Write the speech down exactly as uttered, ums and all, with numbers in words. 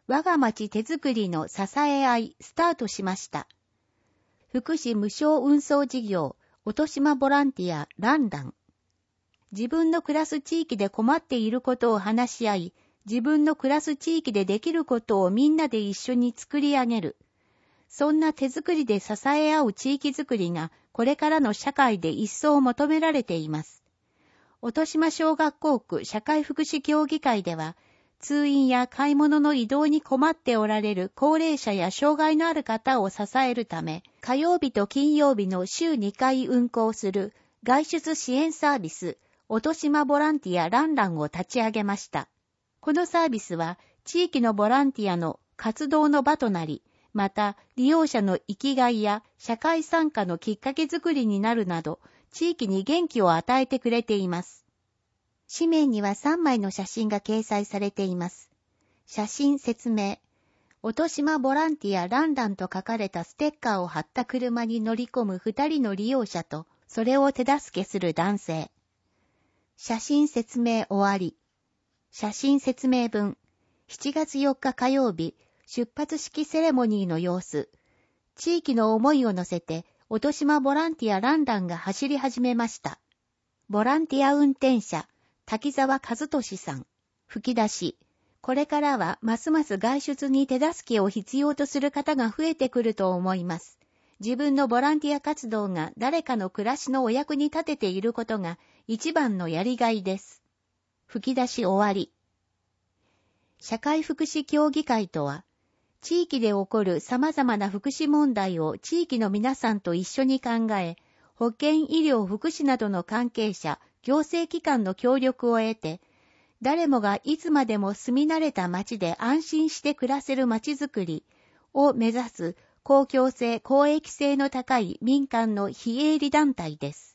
我が町手作りの支え合いスタートしました。福祉無償運送事業、音島ボランティアランラン。自分の暮らす地域で困っていることを話し合い、自分の暮らす地域でできることをみんなで一緒に作り上げる。そんな手作りで支え合う地域づくりがこれからの社会で一層求められています。音島小学校区社会福祉協議会では、通院や買い物の移動に困っておられる高齢者や障害のある方を支えるため、火曜日と金曜日の週にかい運行する外出支援サービス、音島ボランティアランランを立ち上げました。このサービスは地域のボランティアの活動の場となり、また利用者の生きがいや社会参加のきっかけづくりになるなど、地域に元気を与えてくれています。紙面にはさんまいの写真が掲載されています。写真説明。音島ボランティアランランと書かれたステッカーを貼った車に乗り込むふたりの利用者と、それを手助けする男性。写真説明終わり。写真説明文。しちがつよっか火曜日、出発式セレモニーの様子。地域の思いを乗せて、音島ボランティアランランが走り始めました。ボランティア運転者、滝沢和俊さん。吹き出し。これからはますます外出に手助けを必要とする方が増えてくると思います。自分のボランティア活動が誰かの暮らしのお役に立てていることが一番のやりがいです。吹き出し終わり。社会福祉協議会とは、地域で起こる様々な福祉問題を地域の皆さんと一緒に考え、保健医療福祉などの関係者、行政機関の協力を得て、誰もがいつまでも住み慣れた町で安心して暮らせる町づくりを目指す公共性・公益性の高い民間の非営利団体です。